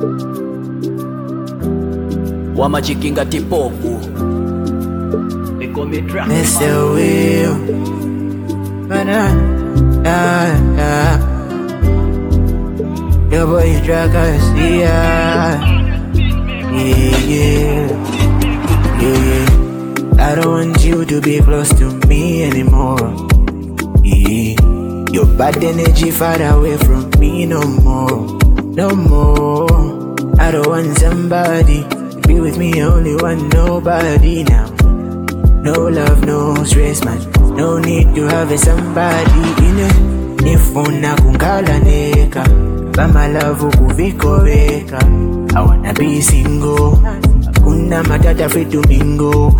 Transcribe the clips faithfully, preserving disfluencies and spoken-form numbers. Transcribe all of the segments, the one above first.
Wamachikinga tipopu Ekomitra Mister Will Banana ah, ah. Your boy Dragons, yeah Yeah, yeah Yeah, yeah I don't want you to be close to me anymore. Yeah Your bad energy far away from me no more. No more I don't want somebody to be with me, only want nobody now. No love, no stress, man. No need to have a somebody in it. Nifuna kungala neka Bama love kuviko veka. I wanna be single. Kuna matata free to mingle.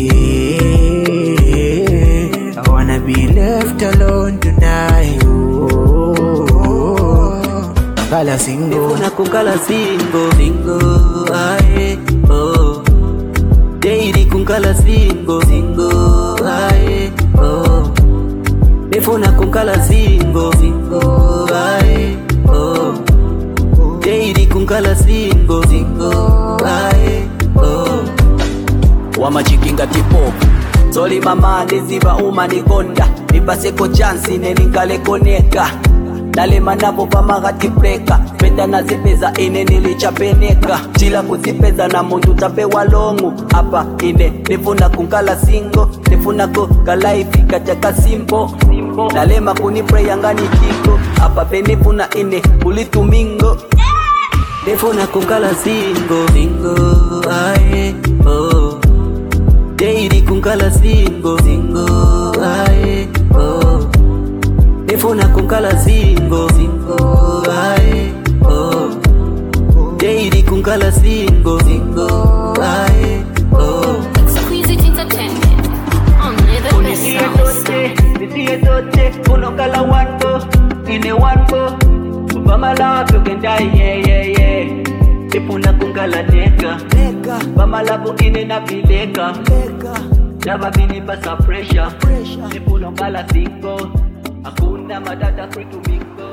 Yeah. I wanna be left alone tonight. Oh, kala single. Nifuna kungala single. Single, aye, oh. Daily kungala single. Single, aye, oh. Nifuna kungala single. Single, aye, oh. Daily kungala single. Single, aye, oh. Wamachikinga tipopu Soli mama niziba uma nikonda Nipaseko chansi neningale koneka Dale manapo pamagati preka Peta na zipeza ine nilichapeneka Chila kuzipeza na mundu tapewa longu Apa ine nifuna kungala singo Nifuna kukala ifika chaka simpo Dale makuni preyangani kiko Apa penifuna ine ulitumingo Nifuna kungala singo. Singo, aye, oh. Daily kungala single. Single, aye, oh. Nifuna kungala single. Single, aye, oh. Daily kungala single. Single, aye, oh. Exquisite entertainment. Only the best sounds. Nisiye zote, unokala wanko Ine wanko Bama love you can die, yeah, yeah, yeah Nifuna kungala neka Bama love ine na vileka Java bini basa pressure Nifuna kala single Hakuna madada free to mingle